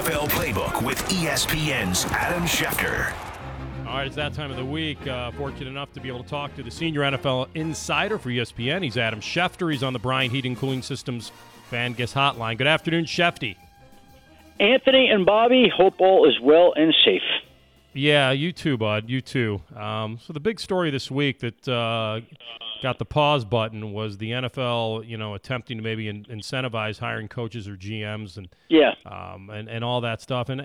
NFL Playbook with ESPN's Adam Schefter. All right, it's that time of the week. Fortunate enough to be able to talk to the senior NFL insider for ESPN. He's Adam Schefter. He's on the Bryant Heating Cooling Systems Fan Guest Hotline. Good afternoon, Shefty. Anthony and Bobby, hope all is well and safe. Yeah, you too, bud. You too. So the big story this week that got the pause button was the NFL, attempting to maybe incentivize hiring coaches or GMs and all that stuff. And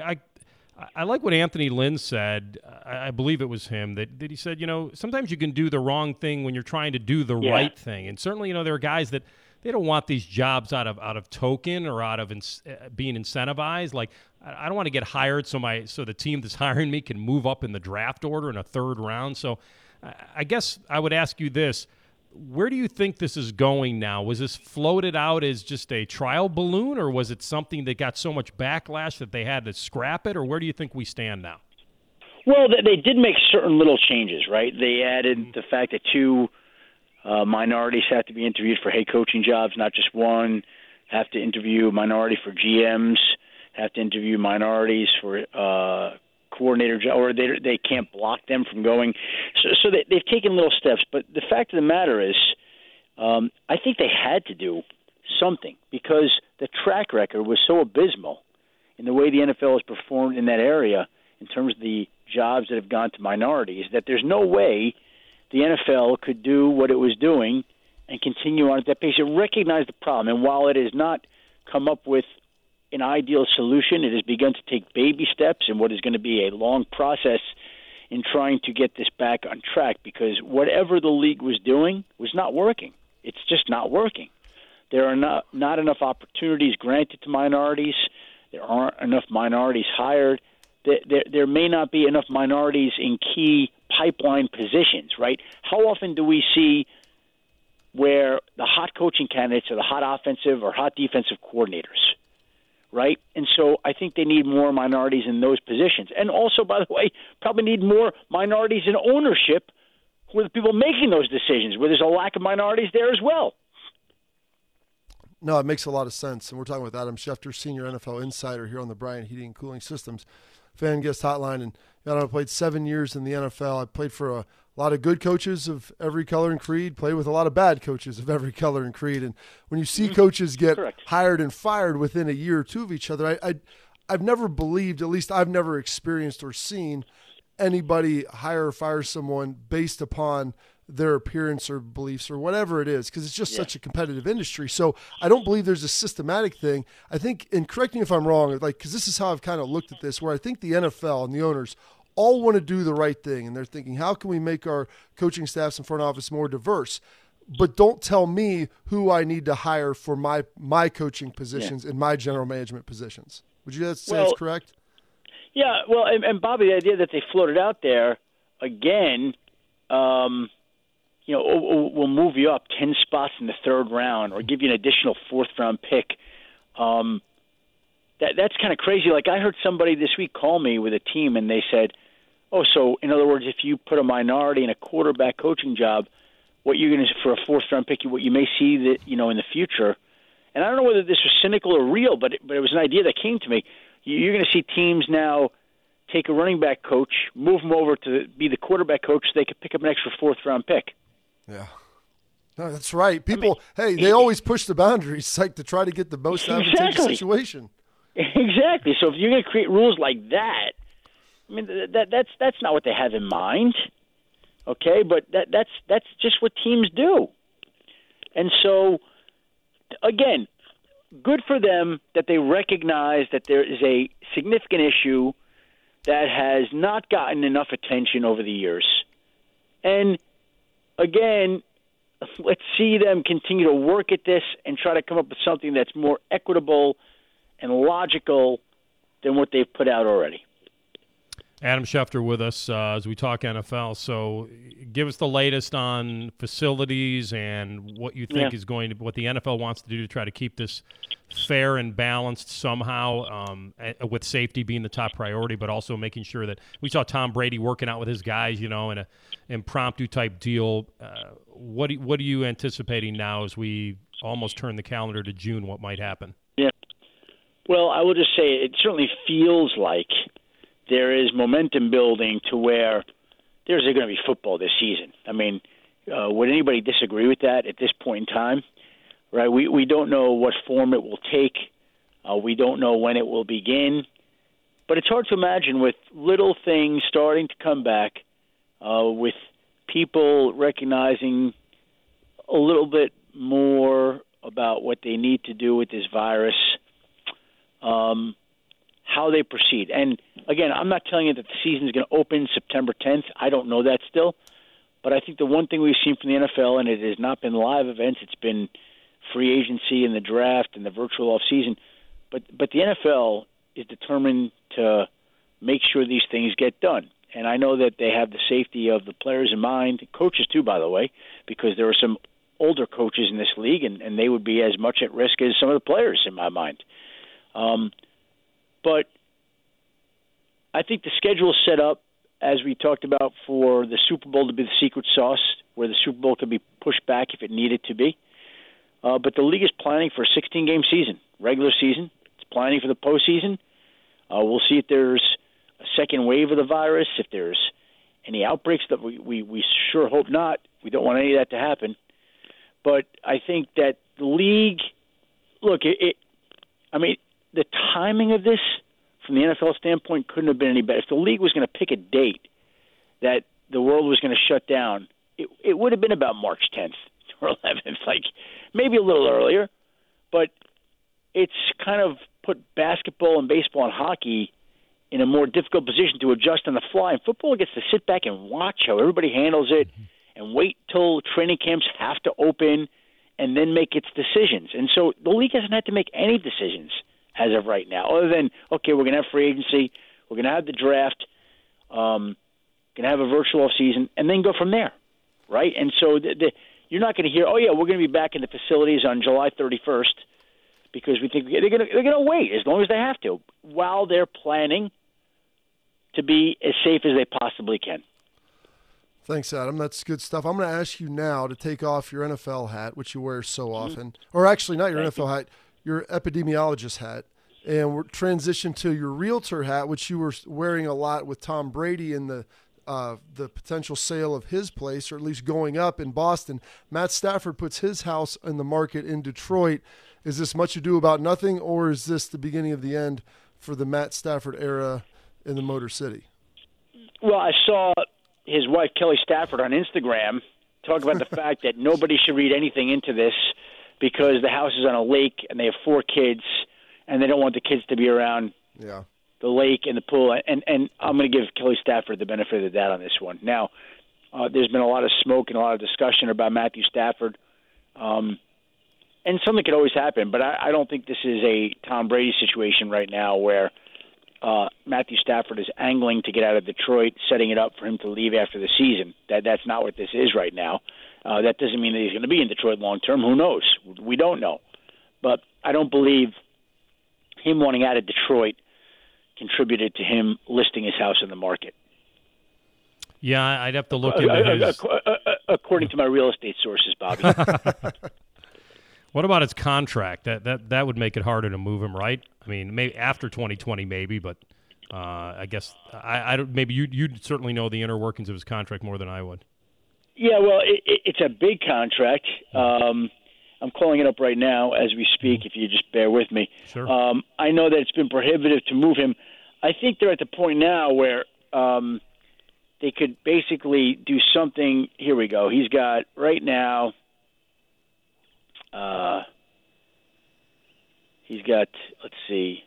I like what Anthony Lynn said. I believe it was him that he said, sometimes you can do the wrong thing when you're trying to do the right thing. And certainly, there are guys that they don't want these jobs out of token or out of being incentivized. Like, I don't want to get hired so the team that's hiring me can move up in the draft order in a third round. So I guess I would ask you this. Where do you think this is going now? Was this floated out as just a trial balloon, or was it something that got so much backlash that they had to scrap it, or where do you think we stand now? Well, they did make certain little changes, right? They added the fact that two minorities have to be interviewed for head coaching jobs, not just one, have to interview a minority for GMs, have to interview minorities for coordinator job, or they can't block them from going. So they've taken little steps. But the fact of the matter is, I think they had to do something because the track record was so abysmal in the way the NFL has performed in that area in terms of the jobs that have gone to minorities that there's no way the NFL could do what it was doing and continue on at that pace. It recognized the problem, and while it has not come up with an ideal solution, it has begun to take baby steps in what is going to be a long process in trying to get this back on track because whatever the league was doing was not working. It's just not working. There are not enough opportunities granted to minorities. There aren't enough minorities hired. There may not be enough minorities in key pipeline positions, right? How often do we see where the hot coaching candidates are the hot offensive or hot defensive coordinators, right? And so I think they need more minorities in those positions. And also, by the way, probably need more minorities in ownership who are the people making those decisions, where there's a lack of minorities there as well. No, it makes a lot of sense. And we're talking with Adam Schefter, senior NFL insider here on the Bryant Heating and Cooling Systems Fan Guest Hotline. And I played 7 years in the NFL. I played for a lot of good coaches of every color and creed, played with a lot of bad coaches of every color and creed. And when you see coaches get hired and fired within a year or two of each other, I've never believed, at least I've never experienced or seen anybody hire or fire someone based upon their appearance or beliefs or whatever it is, because it's just such a competitive industry. So I don't believe there's a systematic thing. I think, and correct me if I'm wrong, because this is how I've kind of looked at this, where I think the NFL and the owners all want to do the right thing, and they're thinking, how can we make our coaching staffs and front office more diverse? But don't tell me who I need to hire for my coaching positions and my general management positions. Would you say that's correct? Yeah, well, and Bobby, the idea that they floated out there, again, we'll move you up 10 spots in the third round or give you an additional fourth-round pick. That's kind of crazy. Like, I heard somebody this week call me with a team, and they said, so in other words, if you put a minority in a quarterback coaching job, what you're going to for a fourth-round pick, what you may see that in the future. And I don't know whether this was cynical or real, but it was an idea that came to me. You're going to see teams now take a running back coach, move him over to be the quarterback coach so they could pick up an extra fourth-round pick. Yeah. No, that's right. People, they always push the boundaries to try to get the most advantageous situation. Exactly. So if you're going to create rules like that, I mean, that's not what they have in mind. Okay, but that's just what teams do. And so, again, good for them that they recognize that there is a significant issue that has not gotten enough attention over the years. And, again, let's see them continue to work at this and try to come up with something that's more equitable and logical than what they've put out already. Adam Schefter with us as we talk NFL. So give us the latest on facilities and what you think is what the NFL wants to do to try to keep this fair and balanced somehow, with safety being the top priority, but also making sure that we saw Tom Brady working out with his guys, in an impromptu type deal. What are you anticipating now as we almost turn the calendar to June? What might happen? Yeah. Well, I will just say it certainly feels like there is momentum building to where there's going to be football this season. I mean, would anybody disagree with that at this point in time? Right? We don't know what form it will take. We don't know when it will begin. But it's hard to imagine with little things starting to come back, with people recognizing a little bit more about what they need to do with this virus, how they proceed. And, again, I'm not telling you that the season is going to open September 10th. I don't know that still. But I think the one thing we've seen from the NFL, and it has not been live events, it's been free agency and the draft and the virtual offseason. But the NFL is determined to make sure these things get done. And I know that they have the safety of the players in mind, coaches too, by the way, because there are some older coaches in this league, and they would be as much at risk as some of the players in my mind. But I think the schedule is set up, as we talked about, for the Super Bowl to be the secret sauce, where the Super Bowl could be pushed back if it needed to be. But the league is planning for a 16-game season, regular season. It's planning for the postseason. We'll see if there's a second wave of the virus, if there's any outbreaks that we sure hope not. We don't want any of that to happen. But I think that the league, look, I mean, the timing of this from the NFL standpoint couldn't have been any better. If the league was going to pick a date that the world was going to shut down, it would have been about March 10th or 11th, like maybe a little earlier. But it's kind of put basketball and baseball and hockey in a more difficult position to adjust on the fly. And football gets to sit back and watch how everybody handles it and wait till training camps have to open and then make its decisions. And so the league hasn't had to make any decisions as of right now, other than, okay, we're going to have free agency, we're going to have the draft, going to have a virtual season, and then go from there, right? And so you're not going to hear, oh, yeah, we're going to be back in the facilities on July 31st because we think they're going to wait as long as they have to while they're planning to be as safe as they possibly can. Thanks, Adam. That's good stuff. I'm going to ask you now to take off your NFL hat, which you wear so often, or actually not your NFL hat, your epidemiologist hat, and we're transition to your realtor hat, which you were wearing a lot with Tom Brady in the potential sale of his place, or at least going up in Boston. Matt Stafford puts his house in the market in Detroit. Is this much ado about nothing, or is this the beginning of the end for the Matt Stafford era in the Motor City? Well, I saw his wife, Kelly Stafford, on Instagram talk about the fact that nobody should read anything into this because the house is on a lake and they have 4 kids and they don't want the kids to be around the lake and the pool. And I'm going to give Kelly Stafford the benefit of the doubt on this one. Now, there's been a lot of smoke and a lot of discussion about Matthew Stafford. And something could always happen, but I don't think this is a Tom Brady situation right now where Matthew Stafford is angling to get out of Detroit, setting it up for him to leave after the season. That's not what this is right now. That doesn't mean that he's going to be in Detroit long term. Who knows? We don't know. But I don't believe him wanting out of Detroit contributed to him listing his house in the market. Yeah, I'd have to look into his... According to my real estate sources, Bobby. What about his contract? That would make it harder to move him, right? I mean, maybe after 2020, maybe, but I guess I don't. Maybe you'd certainly know the inner workings of his contract more than I would. Yeah, well, it's a big contract. I'm calling it up right now as we speak. If you just bear with me. Sure. I know that it's been prohibitive to move him. I think they're at the point now where they could basically do something. Here we go. He's got right now. He's got, let's see,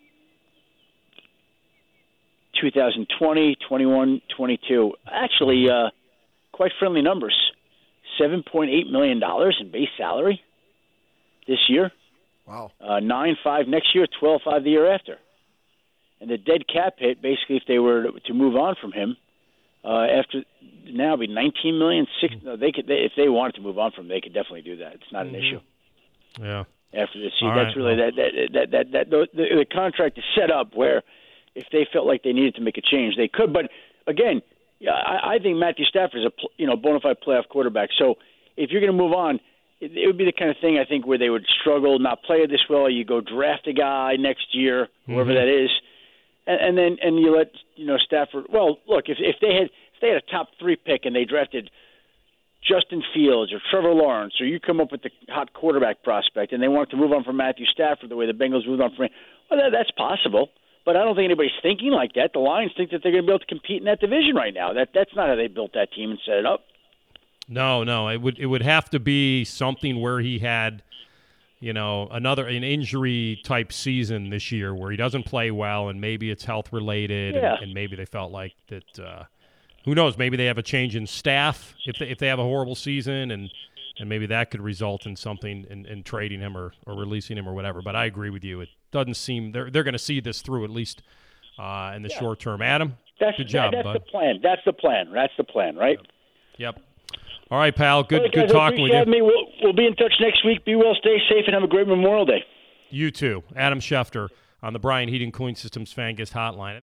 2020, 21, 22. Actually, quite friendly numbers. $7.8 million in base salary this year. Wow. 9.5 next year, 12.5 the year after. And the dead cap hit, basically, if they were to move on from him, after now it'd be $19 million. If they wanted to move on from him, they could definitely do that. It's not an issue. Yeah. After this season, that's really the contract is set up where if they felt like they needed to make a change, they could. But again, I think Matthew Stafford is a bona fide playoff quarterback. So if you're going to move on, it would be the kind of thing I think where they would struggle, not play it this well. You go draft a guy next year, whoever that is, and then you let Stafford. Well, look, if they had a top 3 pick and they drafted Justin Fields or Trevor Lawrence, or you come up with the hot quarterback prospect, and they want to move on from Matthew Stafford the way the Bengals moved on from him, well, that's possible. But I don't think anybody's thinking like that. The Lions think that they're going to be able to compete in that division right now. That's not how they built that team and set it up. No, it would have to be something where he had, an injury type season this year where he doesn't play well, and maybe it's health related, and maybe they felt like that. Who knows? Maybe they have a change in staff if they have a horrible season, and maybe that could result in something in trading him or releasing him or whatever. But I agree with you. It doesn't seam they're going to see this through at least in the short term. Adam, good job, that's bud. the plan. That's the plan, right? Yep. All right, pal. Good guys, talking with you. Me. We'll be in touch next week. Be well, stay safe, and have a great Memorial Day. You too. Adam Schefter on the Brian Heating Cooling Systems Fan Guest Hotline.